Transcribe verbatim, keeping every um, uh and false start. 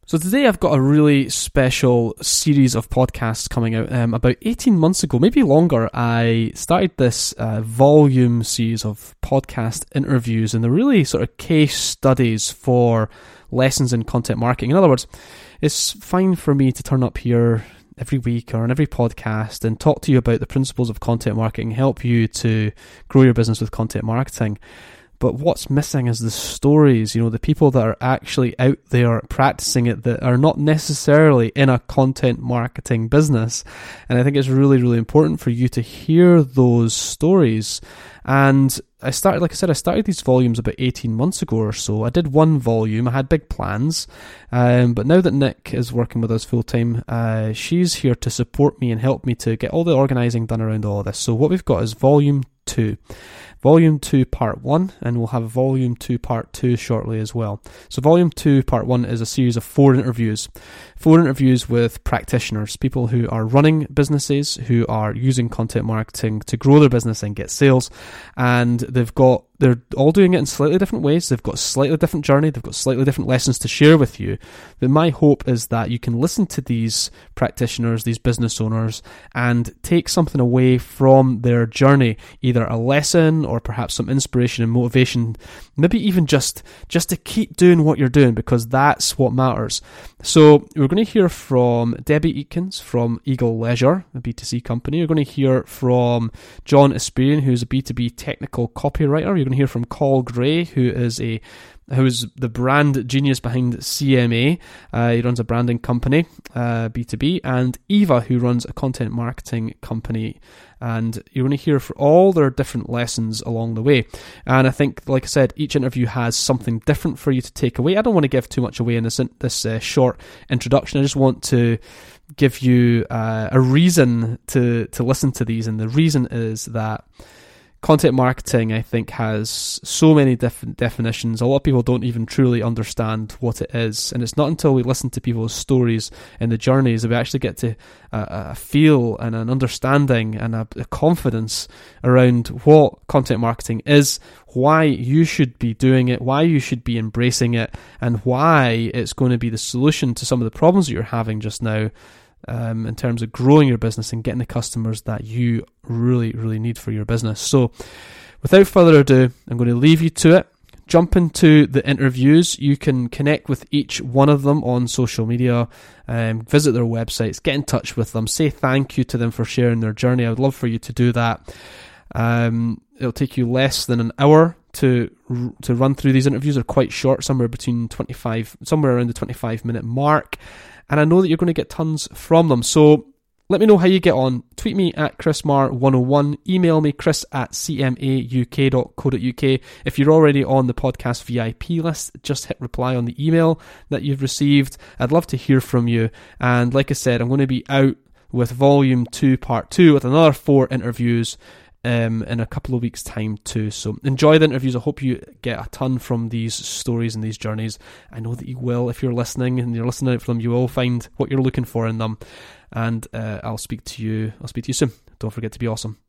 So today I've got a really special series of podcasts coming out. Um, about eighteen months ago, maybe longer, I started this uh, volume series of podcast interviews, and they're really sort of case studies for lessons in content marketing. In other words, it's fine for me to turn up here every week or on every podcast and talk to you about the principles of content marketing, help you to grow your business with content marketing. But what's missing is the stories, you know, the people that are actually out there practicing it that are not necessarily in a content marketing business. And I think it's really, really important for you to hear those stories. And I started, like I said, I started these volumes about eighteen months ago or so. I did one volume. I had big plans. Um, but now that Nick is working with us full time, uh, she's here to support me and help me to get all the organising done around all of this. So what we've got is volume two. Volume two part one, and we'll have volume two part two shortly as well. So volume two part one is a series of four interviews. Four interviews with practitioners, people who are running businesses, who are using content marketing to grow their business and get sales. And they've got, they're all doing it in slightly different ways. They've got a slightly different journey. They've got slightly different lessons to share with you. But my hope is that you can listen to these practitioners, these business owners, and take something away from their journey, either a lesson or perhaps some inspiration and motivation, maybe even just just to keep doing what you're doing, because that's what matters. So we're going to hear from Debbie Eakins from Eagle Leisure, a B two C company. We're going to hear from John Esperian, who's a B two B technical copywriter. You're going to hear from Col Gray, who is a who's the brand genius behind C M A. Uh, he runs a branding company, uh, B two B, and Eva, who runs a content marketing company. And you're going to hear for all their different lessons along the way. And I think, like I said, each interview has something different for you to take away. I don't want to give too much away in this this uh, short introduction. I just want to give you uh, a reason to to listen to these, and the reason is that content marketing, I think, has so many different definitions. A lot of people don't even truly understand what it is. And it's not until we listen to people's stories and the journeys that we actually get to uh, a feel and an understanding and a, a confidence around what content marketing is, why you should be doing it, why you should be embracing it, and why it's going to be the solution to some of the problems that you're having just now. Um, in terms of growing your business and getting the customers that you really, really need for your business. So without further ado, I'm going to leave you to it. Jump into the interviews. You can connect with each one of them on social media, um, visit their websites, get in touch with them, say thank you to them for sharing their journey. I would love for you to do that. Um, it'll take you less than an hour to to run through these interviews. They're quite short, somewhere between twenty-five, somewhere around the twenty-five minute mark. And I know that you're going to get tons from them. So let me know how you get on. Tweet me at Chris Marr one oh one. Email me, chris at c m a u k dot co dot u k. If you're already on the podcast V I P list, just hit reply on the email that you've received. I'd love to hear from you. And like I said, I'm going to be out with volume two, part two, with another four interviews Um, in a couple of weeks' time too. So enjoy the interviews. I hope you get a ton from these stories and these journeys. I know that you will. If you're listening and you're listening out for them, you will find what you're looking for in them. And uh, I'll speak to you. I'll speak to you soon. Don't forget to be awesome.